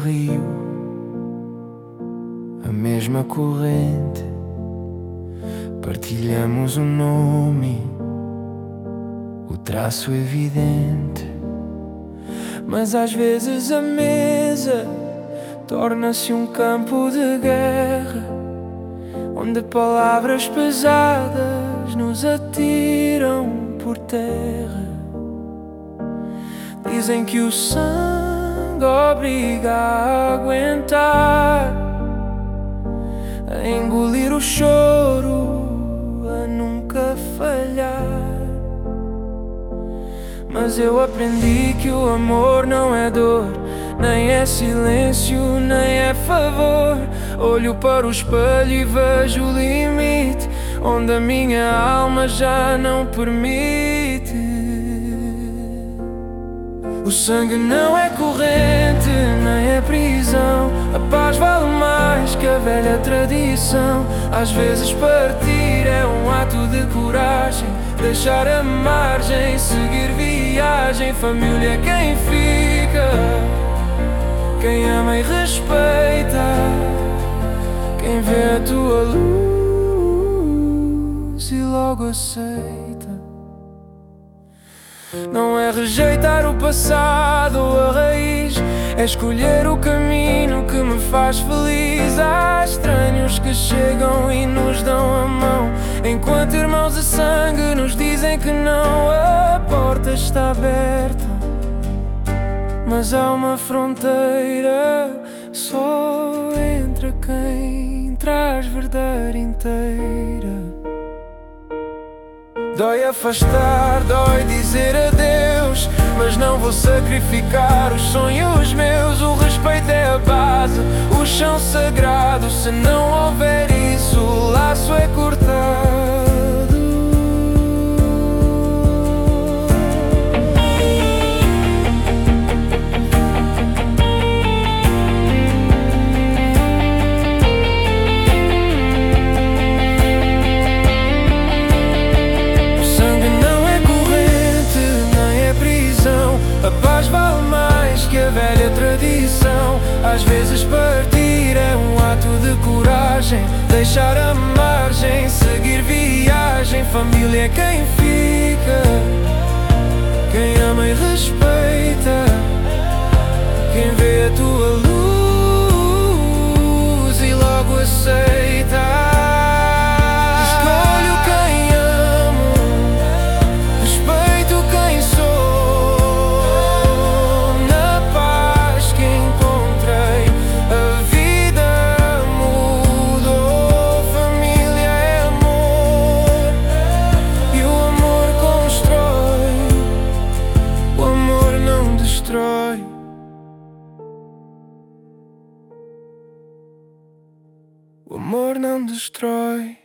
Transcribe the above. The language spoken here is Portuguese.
rio, a mesma corrente. Partilhamos um nome, o traço evidente. Mas às vezes a mesa torna-se um campo de guerra, onde palavras pesadas nos atiram por terra. Dizem que o sangue obriga a aguentar, a engolir o choro, a nunca falhar. Mas eu aprendi que o amor não é dor, nem é silêncio, nem é favor. Olho para o espelho e vejo o limite, onde a minha alma já não permite. O sangue não é corrente, nem é prisão. A paz vale mais que a velha tradição. Às vezes partir é um ato de coragem, deixar a margem, seguir viagem. Família é quem fica, quem ama e respeita, quem vê a tua luz e logo aceita. Não é rejeitar o passado ou a raiz, é escolher o caminho que me faz feliz. Há estranhos que chegam e nos dão a mão, enquanto irmãos de sangue nos dizem que não. A porta está aberta, mas há uma fronteira só entre quem traz verdade inteira. Dói afastar, dói dizer adeus, mas não vou sacrificar os sonhos meus. O respeito é a base, o chão sagrado. Se não houver isso, o laço é cortado. A paz vale mais que a velha tradição. Às vezes partir é um ato de coragem, deixar a margem, seguir viagem. Família é quem fica, quem ama e respeita, quem vê a tua luz e logo aceita. O amor não destrói.